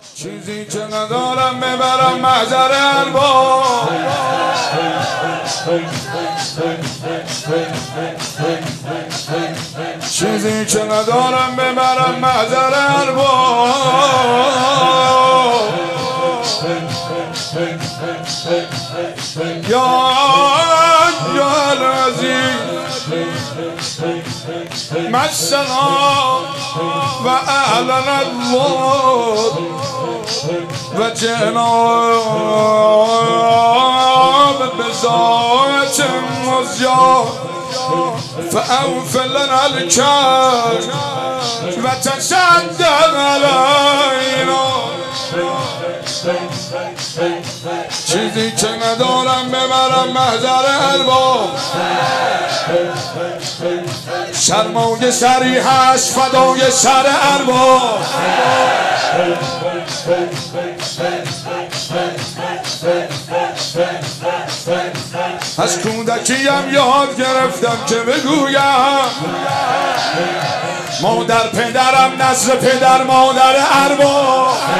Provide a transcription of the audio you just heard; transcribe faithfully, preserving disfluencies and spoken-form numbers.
چیزی که ندارم ببرم محضر ارباب، چیزی که ندارم ببرم محضر ارباب. یا یا العزیز مسنا و اعلن الله و جناب بزاعت مزیا فاوفر لنا الکر و تصدق علینا. چیزی که ندارم ببرم محضر ارباب، سرمایه سری هست فدای سر ارباب. از کودکیم یاد گرفتم که بگویم مادر پدرم نزد پدر مادر ارباب.